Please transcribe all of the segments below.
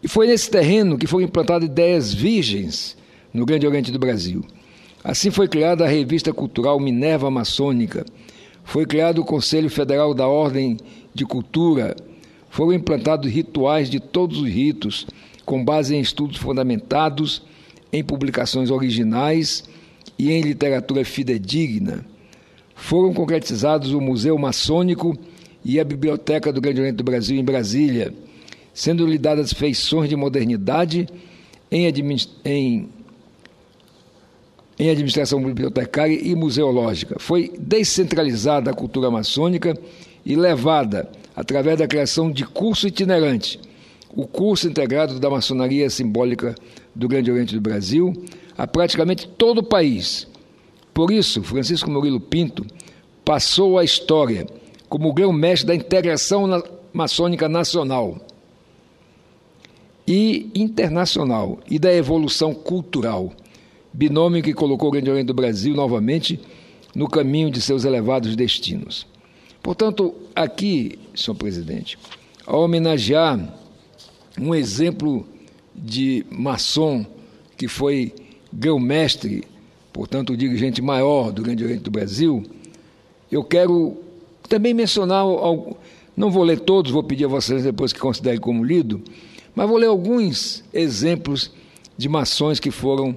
E foi nesse terreno que foram implantadas ideias virgens no Grande Oriente do Brasil. Assim foi criada a Revista Cultural Minerva Maçônica, foi criado o Conselho Federal da Ordem de Cultura, foram implantados rituais de todos os ritos, com base em estudos fundamentados, em publicações originais e em literatura fidedigna. Foram concretizados o Museu Maçônico e a Biblioteca do Grande Oriente do Brasil em Brasília, sendo-lhe dadas feições de modernidade em administração bibliotecária e museológica. Foi descentralizada a cultura maçônica e levada, através da criação de curso itinerante, o curso integrado da maçonaria simbólica do Grande Oriente do Brasil, a praticamente todo o país. Por isso, Francisco Murilo Pinto passou à história como o grão-mestre da integração maçônica nacional e internacional e da evolução cultural, binômio que colocou o Grande Oriente do Brasil novamente no caminho de seus elevados destinos. Portanto, aqui, senhor presidente, ao homenagear um exemplo de maçom que foi grão-mestre, portanto, o dirigente maior do Grande Oriente do Brasil, eu quero também mencionar, não vou ler todos, vou pedir a vocês depois que considerem como lido, mas vou ler alguns exemplos de maçons que foram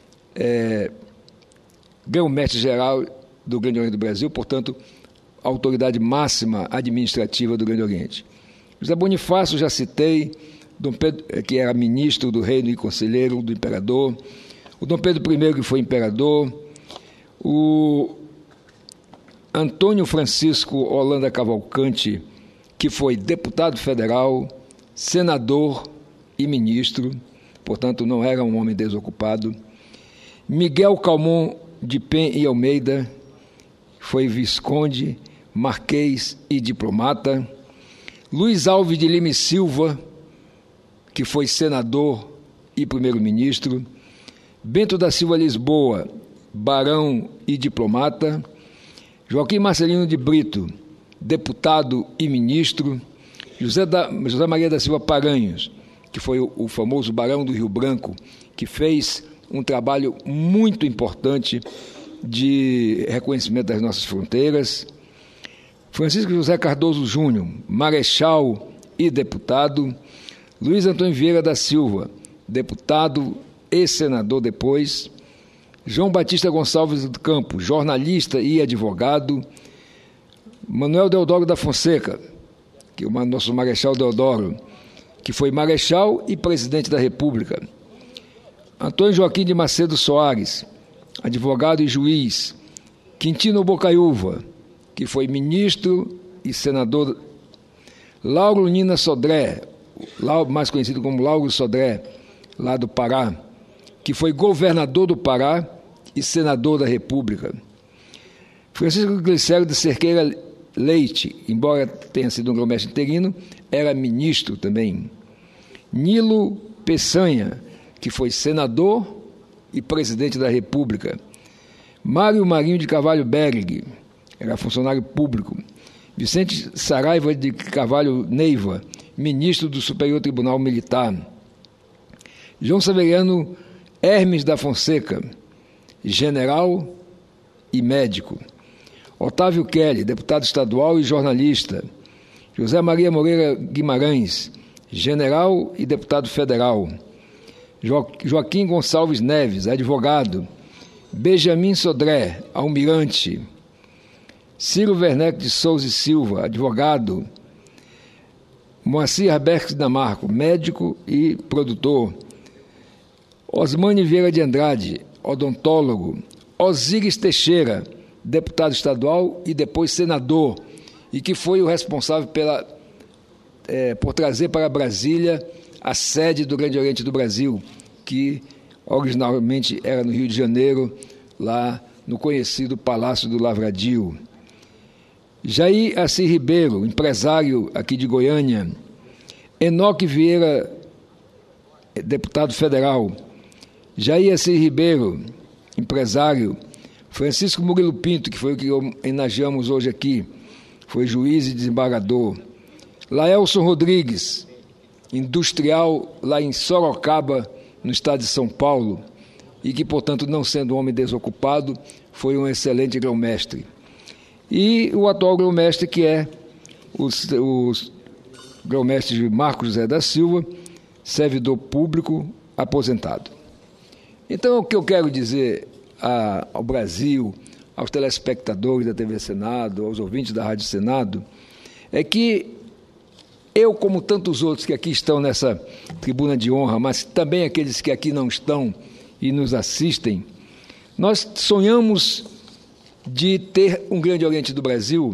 grão-mestre geral do Grande Oriente do Brasil, portanto, a autoridade máxima administrativa do Grande Oriente. José Bonifácio, já citei, Dom Pedro, que era ministro do reino e conselheiro do imperador, o Dom Pedro I, que foi imperador, o Antônio Francisco Holanda Cavalcante, que foi deputado federal, senador e ministro, portanto, não era um homem desocupado, Miguel Calmon de Pen e Almeida, foi visconde, marquês e diplomata, Luiz Alves de Lima e Silva, que foi senador e primeiro-ministro, Bento da Silva Lisboa, barão e diplomata, Joaquim Marcelino de Brito, deputado e ministro, José Maria da Silva Paranhos, que foi o famoso barão do Rio Branco, que fez um trabalho muito importante de reconhecimento das nossas fronteiras, Francisco José Cardoso Júnior, marechal e deputado, Luiz Antônio Vieira da Silva, deputado e senador depois, João Batista Gonçalves do Campo, jornalista e advogado, Manuel Deodoro da Fonseca, que é o nosso marechal Deodoro, que foi marechal e presidente da República, Antônio Joaquim de Macedo Soares, advogado e juiz, Quintino Bocaiúva, que foi ministro e senador, Lauro Nina Sodré, mais conhecido como Lauro Sodré, lá do Pará, que foi governador do Pará e senador da República, Francisco Glicério de Cerqueira Leite, embora tenha sido um grão-mestre interino, era ministro também, Nilo Peçanha, que foi senador e presidente da República, Mário Marinho de Carvalho Berg, era funcionário público, Vicente Saraiva de Carvalho Neiva, ministro do Superior Tribunal Militar, João Severiano Hermes da Fonseca, general e médico, Otávio Kelly, deputado estadual e jornalista, José Maria Moreira Guimarães, general e deputado federal, Joaquim Gonçalves Neves, advogado, Benjamin Sodré, almirante, Ciro Werneck de Souza e Silva, advogado, Moacir Arbex Damarco, médico e produtor, Osmane Vieira de Andrade, odontólogo, Osíris Teixeira, deputado estadual e depois senador, e que foi o responsável por trazer para Brasília a sede do Grande Oriente do Brasil, que originalmente era no Rio de Janeiro, lá no conhecido Palácio do Lavradio. Jair Assis Ribeiro, empresário aqui de Goiânia, Enoque Vieira, deputado federal, Jair Assis Ribeiro, empresário, Francisco Murilo Pinto, que foi o que homenageamos hoje aqui, foi juiz e desembargador, Laelson Rodrigues, industrial lá em Sorocaba, no estado de São Paulo, e que, portanto, não sendo um homem desocupado, foi um excelente grão-mestre. E o atual grão-mestre, que é o grão-mestre Marcos José da Silva, servidor público aposentado. Então, o que eu quero dizer ao Brasil, aos telespectadores da TV Senado, aos ouvintes da Rádio Senado, é que eu, como tantos outros que aqui estão nessa tribuna de honra, mas também aqueles que aqui não estão e nos assistem, nós sonhamos de ter um Grande Oriente do Brasil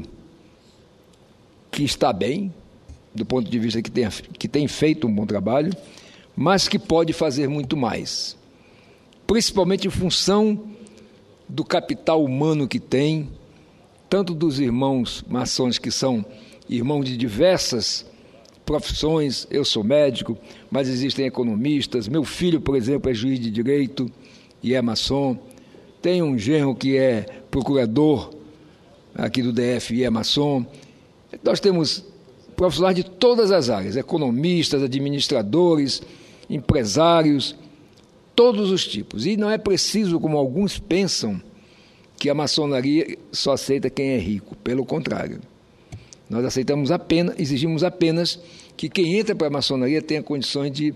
que está bem, do ponto de vista que tem feito um bom trabalho, mas que pode fazer muito mais, principalmente em função do capital humano que tem, tanto dos irmãos maçons, que são irmãos de diversas profissões. Eu sou médico, mas existem economistas. Meu filho, por exemplo, é juiz de direito e é maçom. Tenho um genro que é procurador aqui do DF e é maçom. Nós temos profissionais de todas as áreas, economistas, administradores, empresários, todos os tipos. E não é preciso, como alguns pensam, que a maçonaria só aceita quem é rico. Pelo contrário. Nós exigimos apenas que quem entra para a maçonaria tenha condições de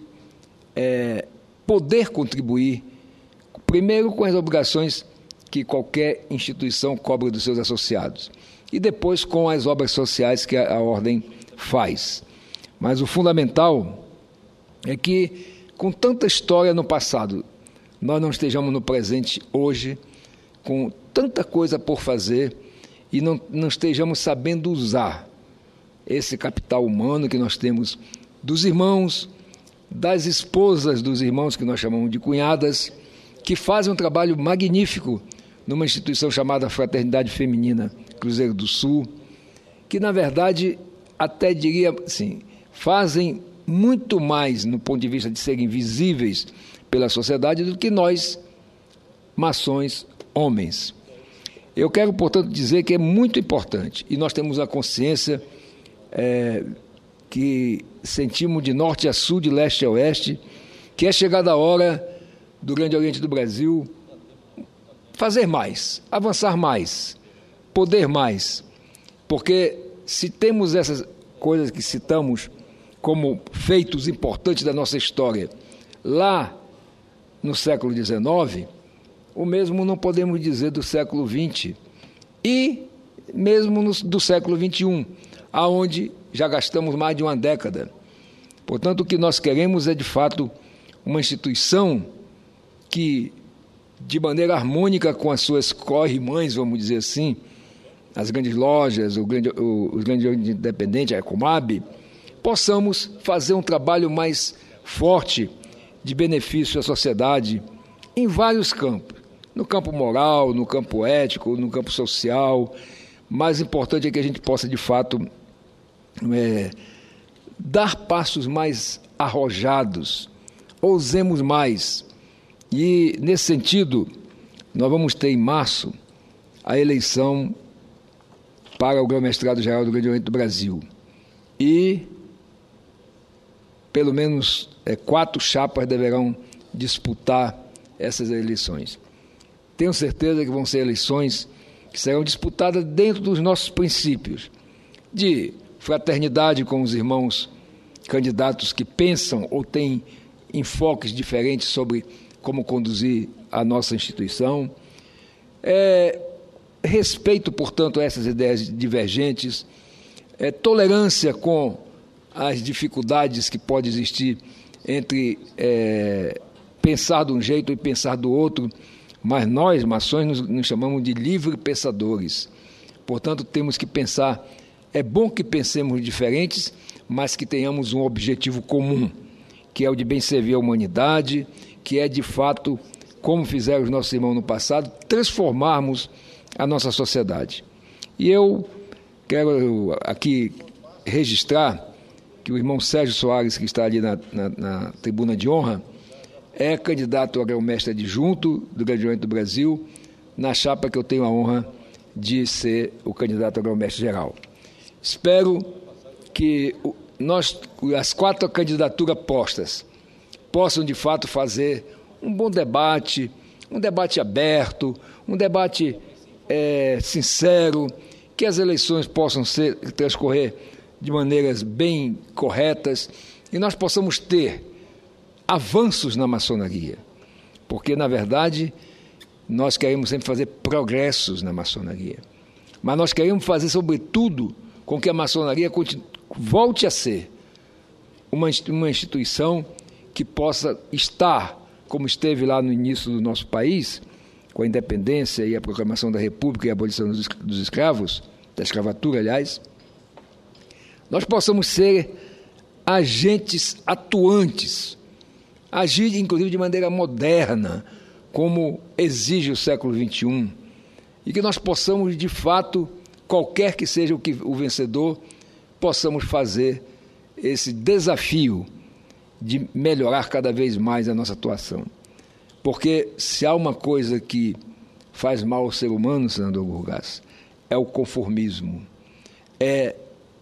poder contribuir, primeiro com as obrigações que qualquer instituição cobra dos seus associados, e depois com as obras sociais que a ordem faz. Mas o fundamental é que, com tanta história no passado, nós não estejamos no presente hoje, com tanta coisa por fazer, e não estejamos sabendo usar esse capital humano que nós temos dos irmãos, das esposas dos irmãos, que nós chamamos de cunhadas, que fazem um trabalho magnífico numa instituição chamada Fraternidade Feminina Cruzeiro do Sul, que, na verdade, até diria assim, fazem muito mais no ponto de vista de serem visíveis pela sociedade do que nós, maçons, homens. Eu quero, portanto, dizer que é muito importante, e nós temos a consciência que sentimos de norte a sul, de leste a oeste, que é chegada a hora do Grande Oriente do Brasil fazer mais, avançar mais, poder mais, porque se temos essas coisas que citamos como feitos importantes da nossa história lá no século XIX, o mesmo não podemos dizer do século XX e mesmo do século XXI, aonde já gastamos mais de uma década. Portanto, o que nós queremos é, de fato, uma instituição que, de maneira harmônica com as suas co-irmãs, vamos dizer assim, as grandes lojas, os grandes independentes, a Comab, possamos fazer um trabalho mais forte de benefício à sociedade em vários campos. No campo moral, no campo ético, no campo social. Mais importante é que a gente possa, de fato, dar passos mais arrojados, ousemos mais. E, nesse sentido, nós vamos ter em março a eleição para o Grão-Mestrado Geral do Grande Oriente do Brasil. E, pelo menos, 4 chapas deverão disputar essas eleições. Tenho certeza que vão ser eleições que serão disputadas dentro dos nossos princípios de fraternidade com os irmãos candidatos que pensam ou têm enfoques diferentes sobre como conduzir a nossa instituição. Respeito, portanto, a essas ideias divergentes, tolerância com as dificuldades que pode existir entre pensar de um jeito e pensar do outro, mas nós, maçons, nos chamamos de livre pensadores. Portanto, temos que pensar, é bom que pensemos diferentes, mas que tenhamos um objetivo comum, que é o de bem servir a humanidade, que é, de fato, como fizeram os nossos irmãos no passado, transformarmos a nossa sociedade. E eu quero aqui registrar que o irmão Sérgio Soares, que está ali na tribuna de honra, é candidato a grão-mestre adjunto do Grande Oriente do Brasil, na chapa que eu tenho a honra de ser o candidato a grão-mestre geral. Espero que as 4 candidaturas postas possam, de fato, fazer um bom debate, um debate aberto, um debate sincero, que as eleições possam transcorrer de maneiras bem corretas e nós possamos ter avanços na maçonaria, porque, na verdade, nós queremos sempre fazer progressos na maçonaria, mas nós queremos fazer, sobretudo, com que a maçonaria volte a ser uma instituição que possa estar, como esteve lá no início do nosso país, com a independência e a proclamação da República e a abolição dos escravos, da escravatura, aliás, nós possamos ser agentes atuantes, agir, inclusive, de maneira moderna, como exige o século XXI, e que nós possamos, de fato, qualquer que seja o vencedor, possamos fazer esse desafio de melhorar cada vez mais a nossa atuação. Porque se há uma coisa que faz mal ao ser humano, senador Gurgás, é o conformismo, é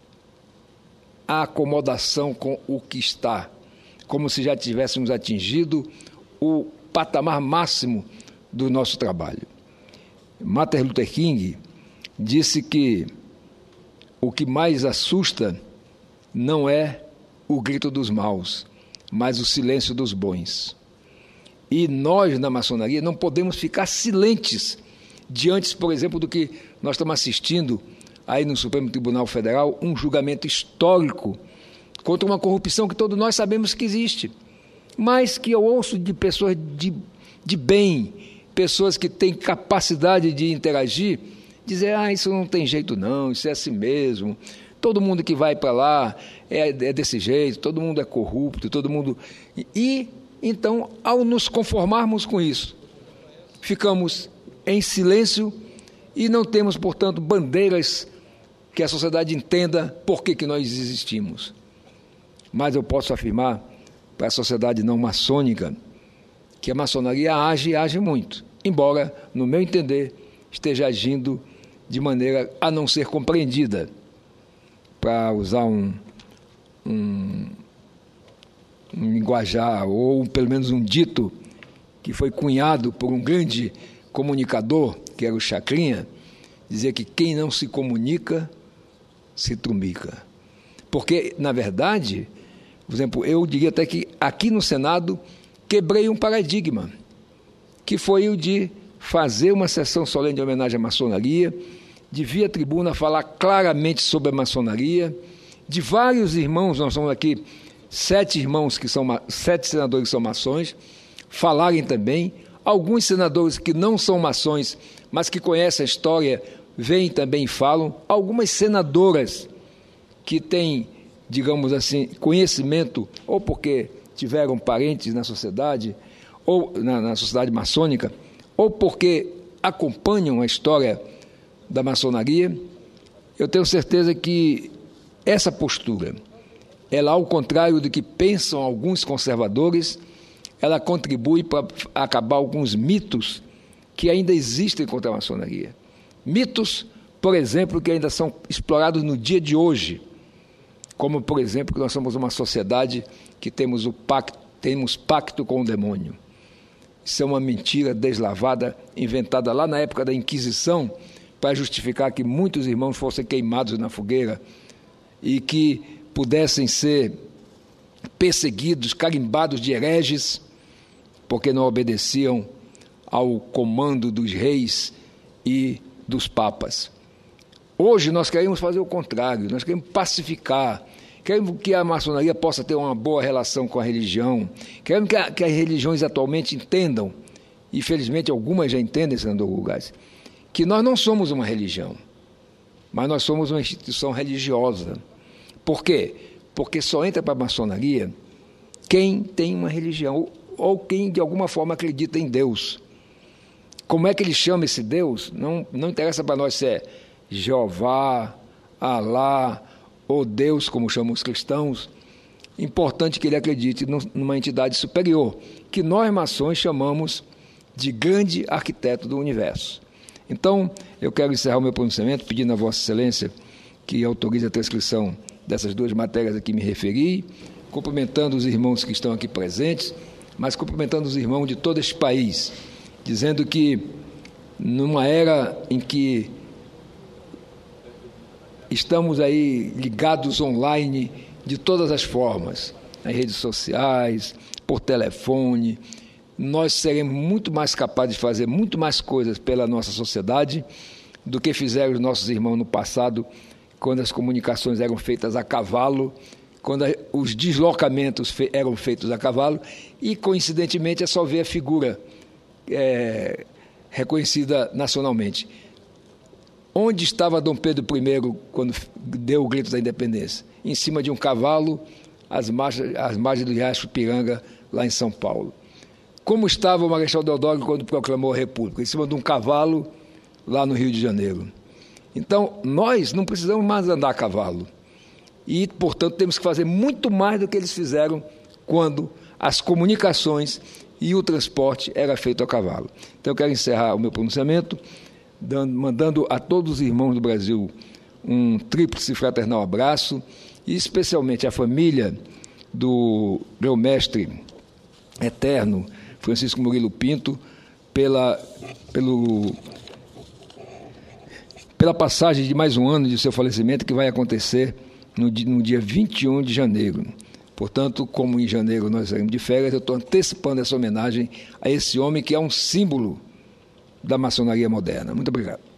a acomodação com o que está, como se já tivéssemos atingido o patamar máximo do nosso trabalho. Martin Luther King disse que o que mais assusta não é o grito dos maus, mas o silêncio dos bons. E nós, na maçonaria, não podemos ficar silentes diante, por exemplo, do que nós estamos assistindo aí no Supremo Tribunal Federal, um julgamento histórico contra uma corrupção que todos nós sabemos que existe, mas que eu ouço de pessoas de bem, pessoas que têm capacidade de interagir, dizer, isso não tem jeito não, isso é assim mesmo, todo mundo que vai para lá é desse jeito, todo mundo é corrupto, todo mundo... E, então, ao nos conformarmos com isso, ficamos em silêncio e não temos, portanto, bandeiras que a sociedade entenda por que nós existimos. Mas eu posso afirmar para a sociedade não maçônica que a maçonaria age muito, embora, no meu entender, esteja agindo de maneira a não ser compreendida, para usar um linguajar, ou pelo menos um dito que foi cunhado por um grande comunicador, que era o Chacrinha, dizia que quem não se comunica, se trumica. Porque, na verdade, por exemplo, eu diria até que aqui no Senado quebrei um paradigma, que foi o de fazer uma sessão solene de homenagem à maçonaria, de via tribuna falar claramente sobre a maçonaria, de vários irmãos, nós somos aqui 7 irmãos, 7 senadores que são maçons, falarem também, alguns senadores que não são maçons, mas que conhecem a história, vêm também e falam, algumas senadoras que têm, digamos assim, conhecimento, ou porque tiveram parentes na sociedade, ou na sociedade maçônica, ou porque acompanham a história da maçonaria, eu tenho certeza que essa postura, ela, ao contrário do que pensam alguns conservadores, ela contribui para acabar alguns mitos que ainda existem contra a maçonaria. Mitos, por exemplo, que ainda são explorados no dia de hoje, como, por exemplo, que nós somos uma sociedade que temos pacto com o demônio. Isso é uma mentira deslavada, inventada lá na época da Inquisição, para justificar que muitos irmãos fossem queimados na fogueira e que pudessem ser perseguidos, carimbados de hereges, porque não obedeciam ao comando dos reis e dos papas. Hoje nós queremos fazer o contrário, nós queremos pacificar, queremos que a maçonaria possa ter uma boa relação com a religião, queremos que as religiões atualmente entendam, e felizmente algumas já entendem, senador Gurgás, que nós não somos uma religião, mas nós somos uma instituição religiosa. Por quê? Porque só entra para a maçonaria quem tem uma religião ou quem de alguma forma acredita em Deus. Como é que ele chama esse Deus? Não interessa para nós se é Jeová, Alá ou Deus, como chamam os cristãos. Importante que ele acredite numa entidade superior, que nós maçons chamamos de grande arquiteto do universo. Então, eu quero encerrar o meu pronunciamento pedindo a Vossa Excelência que autorize a transcrição dessas duas matérias a que me referi, cumprimentando os irmãos que estão aqui presentes, mas cumprimentando os irmãos de todo este país, dizendo que numa era em que estamos aí ligados online de todas as formas, nas redes sociais, por telefone, nós seremos muito mais capazes de fazer muito mais coisas pela nossa sociedade do que fizeram os nossos irmãos no passado, quando as comunicações eram feitas a cavalo, quando os deslocamentos eram feitos a cavalo, e, coincidentemente, é só ver a figura reconhecida nacionalmente. Onde estava Dom Pedro I quando deu o grito da independência? Em cima de um cavalo, às margens do Riacho Piranga, lá em São Paulo. Como estava o Marechal Deodoro quando proclamou a República? Em cima de um cavalo, lá no Rio de Janeiro. Então, nós não precisamos mais andar a cavalo. E, portanto, temos que fazer muito mais do que eles fizeram quando as comunicações e o transporte era feito a cavalo. Então, eu quero encerrar o meu pronunciamento mandando a todos os irmãos do Brasil um tríplice fraternal abraço, e especialmente à família do meu mestre eterno, Francisco Murilo Pinto, pela passagem de mais um ano de seu falecimento, que vai acontecer no dia 21 de janeiro. Portanto, como em janeiro nós saímos de férias, eu estou antecipando essa homenagem a esse homem que é um símbolo da maçonaria moderna. Muito obrigado.